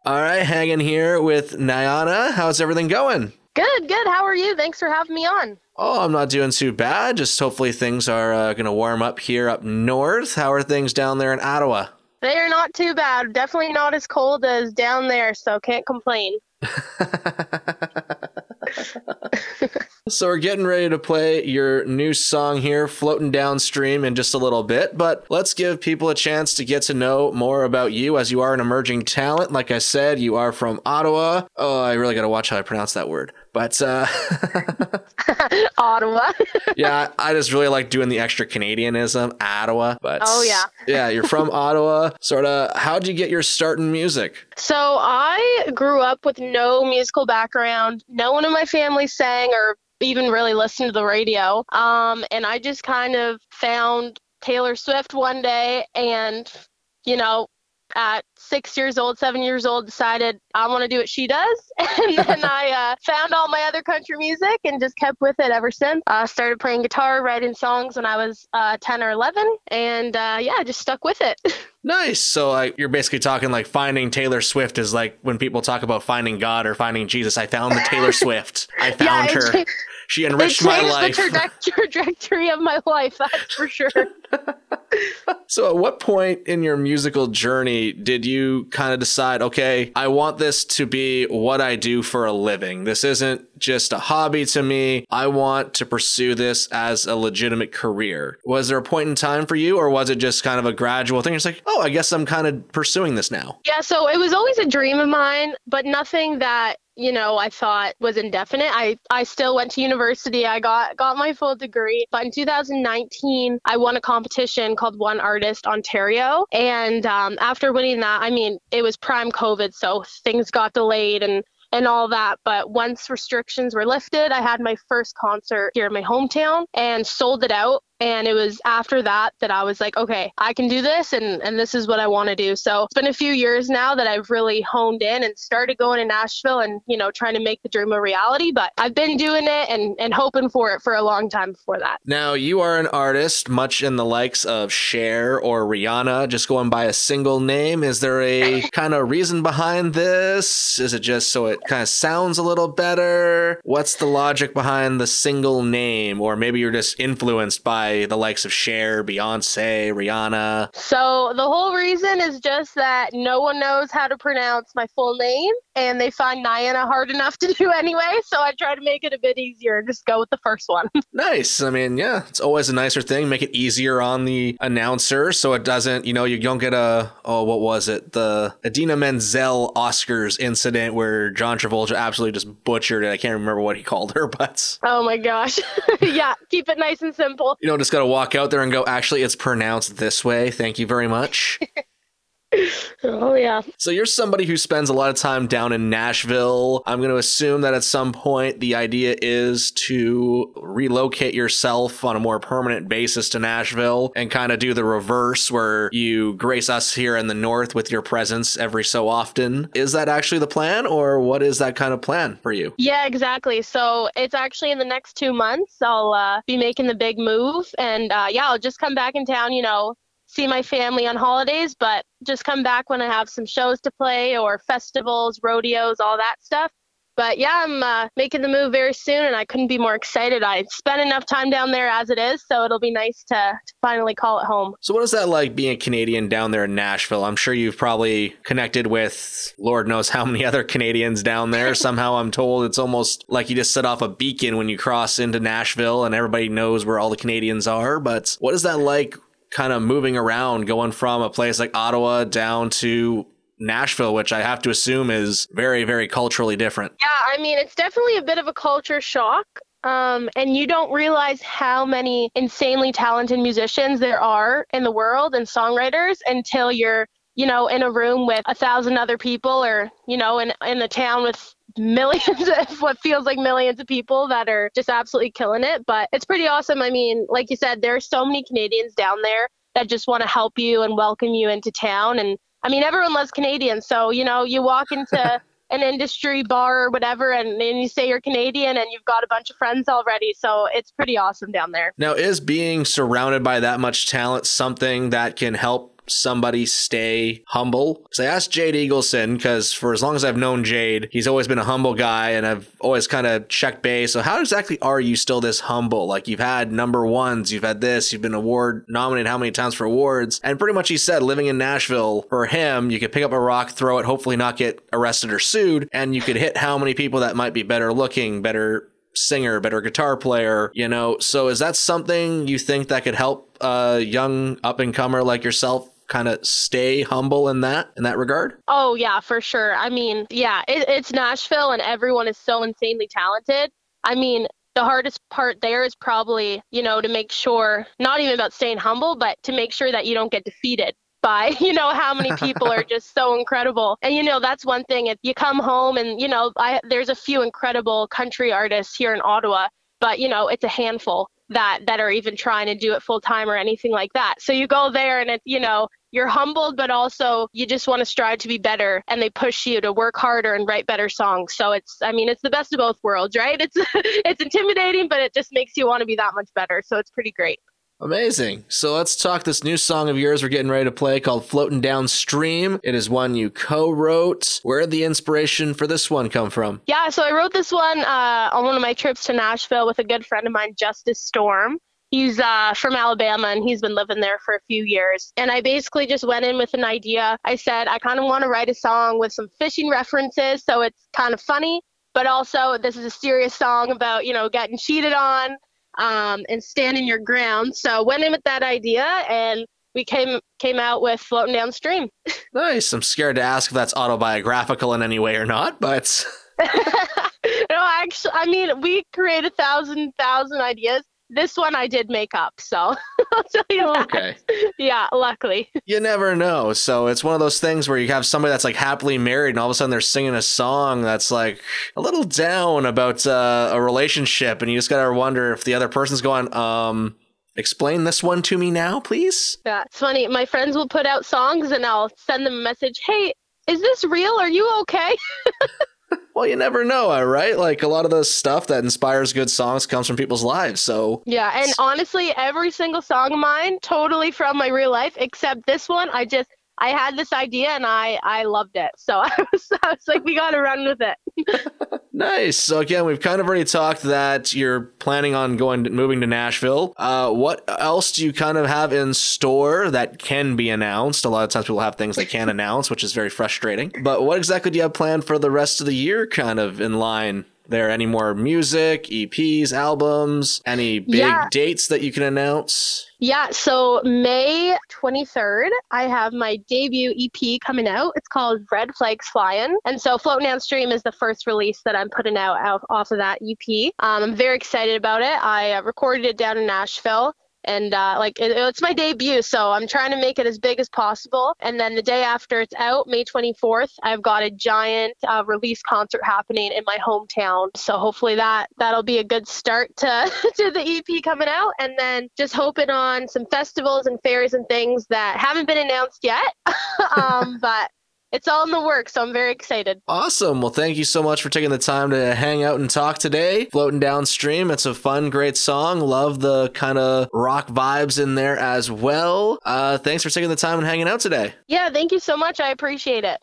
All right, hanging here with Nyana. How's everything going? Good, good. How are you? Thanks for having me on. Oh, I'm not doing too bad. Just hopefully things are going to warm up here up north. How are things down there in Ottawa? They are not too bad. Definitely not as cold as down there, so can't complain. So we're getting ready to play your new song here, Floating Downstream, in just a little bit, but let's give people a chance to get to know more about you as you are an emerging talent. Like I said, you are from Ottawa. Oh, I really got to watch how I pronounce that word. But Ottawa. yeah, I just really like doing the extra Canadianism, Ottawa. But Oh, yeah. Yeah, you're from Ottawa. Sort of, how'd you get your start in music? So I grew up with no musical background. No one in my family sang or even really listened to the radio. And I just kind of found Taylor Swift one day and, you know, at 6 years old, 7 years old, decided I want to do what she does. And then I found all my other country music and just kept with it ever since. Started playing guitar, writing songs when I was 10 or 11. And yeah, just stuck with it. Nice. So you're basically talking like finding Taylor Swift is like when people talk about finding God or finding Jesus. I found the Taylor Swift. I found her. She enriched my life. It changed the trajectory of my life, that's for sure. So at what point in your musical journey did you kind of decide, okay, I want this to be what I do for a living? This isn't just a hobby to me. I want to pursue this as a legitimate career. Was there a point in time for you, or was it just kind of a gradual thing? It's like, oh, I guess I'm kind of pursuing this now. Yeah, so it was always a dream of mine, but nothing that I thought was indefinite. I still went to university. I got my full degree. But in 2019, I won a competition called One Artist Ontario. And after winning that, I mean, it was prime COVID, so things got delayed and all that. But once restrictions were lifted, I had my first concert here in my hometown and sold it out. And it was after that I was like, okay, I can do this and this is what I want to do. So it's been a few years now that I've really honed in and started going to Nashville and, trying to make the dream a reality. But I've been doing it and hoping for it for a long time before that. Now, you are an artist, much in the likes of Cher or Rihanna, just going by a single name. Is there a kind of reason behind this? Is it just so it kind of sounds a little better? What's the logic behind the single name? Or maybe you're just influenced by the likes of Cher, Beyonce, Rihanna. So the whole reason is just that no one knows how to pronounce my full name, and they find Nyana hard enough to do anyway. So I try to make it a bit easier and just go with the first one. Nice. I mean, yeah, it's always a nicer thing. Make it easier on the announcer so it doesn't, you don't get what was it? The Idina Menzel Oscars incident where John Travolta absolutely just butchered it. I can't remember what he called her, but... Oh my gosh. Yeah, keep it nice and simple. Just got to walk out there and go, actually, it's pronounced this way. Thank you very much. Oh, yeah. So you're somebody who spends a lot of time down in Nashville. I'm going to assume that at some point the idea is to relocate yourself on a more permanent basis to Nashville and kind of do the reverse where you grace us here in the North with your presence every so often. Is that actually the plan, or what is that kind of plan for you? Yeah, exactly. So it's actually in the next 2 months. I'll be making the big move and I'll just come back in town, see my family on holidays, but just come back when I have some shows to play or festivals, rodeos, all that stuff. But yeah, I'm making the move very soon, and I couldn't be more excited. I spent enough time down there as it is, so it'll be nice to finally call it home. So what is that like being a Canadian down there in Nashville? I'm sure you've probably connected with Lord knows how many other Canadians down there. Somehow I'm told it's almost like you just set off a beacon when you cross into Nashville and everybody knows where all the Canadians are. But what is that like kind of moving around, going from a place like Ottawa down to Nashville, which I have to assume is very, very culturally different? Yeah, I mean, it's definitely a bit of a culture shock. And you don't realize how many insanely talented musicians there are in the world and songwriters until you're, in a room with 1,000 other people or, in a town with millions of what feels like millions of people that are just absolutely killing it. But it's pretty awesome. I mean, like you said, there are so many Canadians down there that just want to help you and welcome you into town. And I mean, everyone loves Canadians. So, you walk into an industry bar or whatever, and then you say you're Canadian and you've got a bunch of friends already. So it's pretty awesome down there. Now, is being surrounded by that much talent something that can help somebody stay humble? Because I asked Jade Eagleson, because for as long as I've known Jade, he's always been a humble guy, and I've always kind of checked base. So how exactly are you still this humble? Like, you've had number ones, you've had this, you've been award nominated how many times for awards, and pretty much he said living in Nashville, for him, you could pick up a rock, throw it, hopefully not get arrested or sued, and you could hit how many people that might be better looking, better singer, better guitar player, you know. So is that something you think that could help a young up-and-comer like yourself kind of stay humble in that regard? Oh, yeah, for sure. I mean, yeah, it's Nashville and everyone is so insanely talented. I mean, the hardest part there is probably, you know, to make sure, not even about staying humble, but to make sure that you don't get defeated by, you know, how many people are just so incredible. And, you know, that's one thing. If you come home and, you know, there's a few incredible country artists here in Ottawa, but, you know, it's a handful that are even trying to do it full time or anything like that. So you go there and it's, you know, you're humbled, but also you just want to strive to be better, and they push you to work harder and write better songs. So it's the best of both worlds, right? It's it's intimidating, but it just makes you want to be that much better. So it's pretty great. Amazing. So let's talk this new song of yours we're getting ready to play called Floating Downstream. It is one you co-wrote. Where did the inspiration for this one come from? Yeah, so I wrote this one on one of my trips to Nashville with a good friend of mine, Justice Storm. He's from Alabama, and he's been living there for a few years. And I basically just went in with an idea. I said, I kind of want to write a song with some fishing references, so it's kind of funny, but also this is a serious song about, you know, getting cheated on. And standing your ground. So went in with that idea, and we came out with Floating Downstream. Nice. I'm scared to ask if that's autobiographical in any way or not, but... No, actually, I mean, we create a thousand ideas. This one I did make up, so I'll tell you that. Okay. Yeah, luckily. You never know. So it's one of those things where you have somebody that's like happily married, and all of a sudden they're singing a song that's like a little down about a relationship, and you just gotta wonder if the other person's going, explain this one to me now, please. Yeah, it's funny. My friends will put out songs, and I'll send them a message. Hey, is this real? Are you okay? Well, you never know, right? Like, a lot of the stuff that inspires good songs comes from people's lives, so... Yeah, and honestly, every single song of mine, totally from my real life, except this one, I had this idea, and I loved it. So I was like, we got to run with it. Nice. So again, we've kind of already talked that you're planning on moving to Nashville. What else do you kind of have in store that can be announced? A lot of times people have things they can't announce, which is very frustrating. But what exactly do you have planned for the rest of the year, kind of in line? There any more music, EPs, albums, any big dates that you can announce? Yeah, so May 23rd, I have my debut EP coming out. It's called Red Flags Flying. And so Floating Downstream is the first release that I'm putting out off of that EP. I'm very excited about it. I recorded it down in Nashville. And it's my debut, so I'm trying to make it as big as possible. And then the day after it's out, May 24th, I've got a giant release concert happening in my hometown. So hopefully that'll be a good start to the EP coming out. And then just hoping on some festivals and fairs and things that haven't been announced yet. But it's all in the works, so I'm very excited. Awesome. Well, thank you so much for taking the time to hang out and talk today. Floating Downstream, it's a fun, great song. Love the kind of rock vibes in there as well. Thanks for taking the time and hanging out today. Yeah, thank you so much. I appreciate it.